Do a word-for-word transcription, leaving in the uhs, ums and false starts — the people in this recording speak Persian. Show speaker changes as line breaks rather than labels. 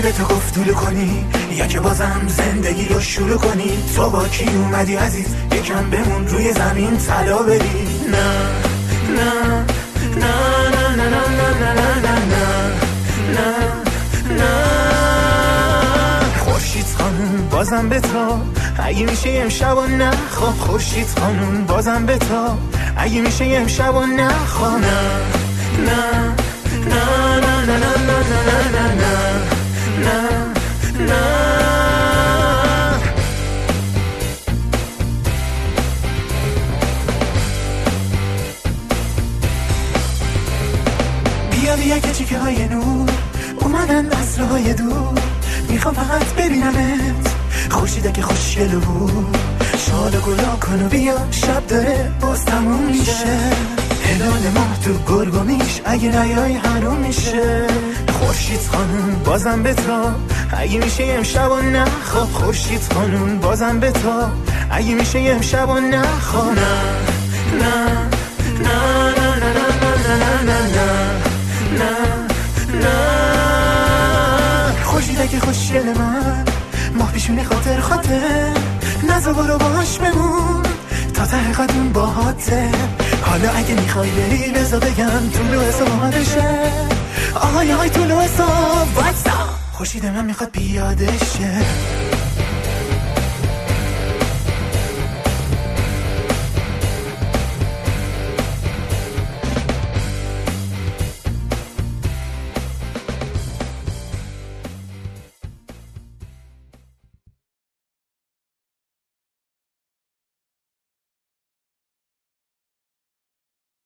به تو گفتگو کنی یا که بازم زندگی رو شروع کنی؟ تو با کی اومدی عزیز یکم بمون روی زمین طلا بری؟ نه نه نه نه نه نه نه نه نه نه نه خورشید خانم بازم به تو اگه میشه امشب و نخواب. خورشید خانم بازم به تو اگه میشه امشب و نخواب. نه نه نه نه نه نه نه نه نه نه نه. بیا بیا که چیکه های نور اومدن عصرهای دور، میخوام فقط ببینمت خورشیده که خوشگل بود. شاد و گلا کن و بیا شب داره باز تموم میشه. هلال ماه تو گرگومیش اگه نیای حروم میشه. خورشید خانم بازم به تو اگه میشه امشب و نخواب. خورشید خانم بازم به تو اگه میشه امشب و نخواب. نه نه نه نه نه نه نه نه نه. خورشیده که خوشگل من ماه پیشونی خاطر خاطر نزا برو باش بمون تا ته قدم باهاته. حالا اگه میخوای بری بزا بگم طولو حساب بشه. آهای آهای طولو حساب وایسا خورشید من میخواد پیاده شه.